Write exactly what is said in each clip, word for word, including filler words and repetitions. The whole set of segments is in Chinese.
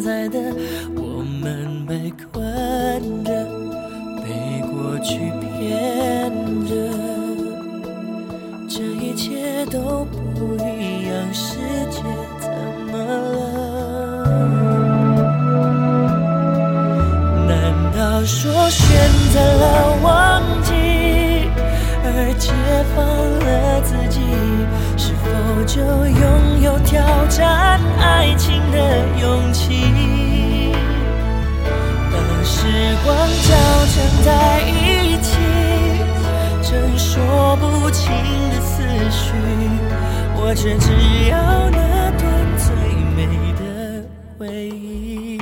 在的我们被困着，被过去骗着，这一切都不一样，世界怎么了？难道说选择了忘记而解放了自己，是否就拥有挑战爱情的勇气？当时光交缠在一起，曾说不清的思绪，我却只要那段最美的回忆。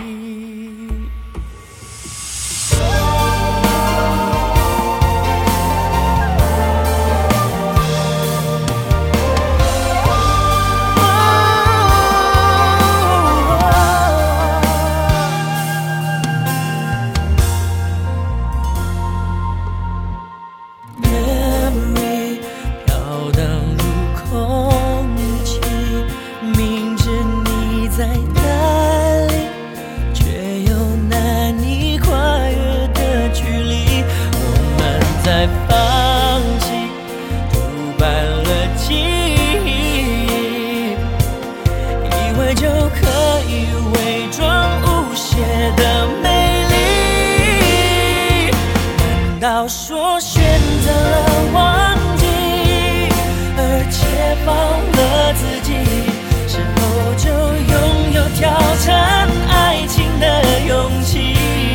在放弃，涂败了记忆，以为就可以伪装无邪的美丽。难道说选择了忘记而解放了自己，是否就拥有挑战爱情的勇气？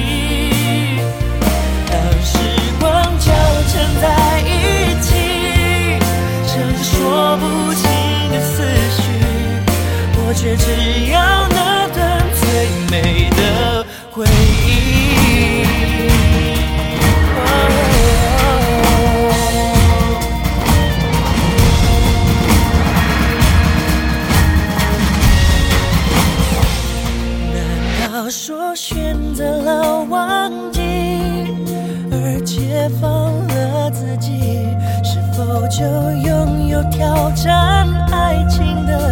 在一起，曾说不清的思绪，我却只要那段最美的回忆。难道说选择了忘记而解放了自己，是否就拥有挑战爱情的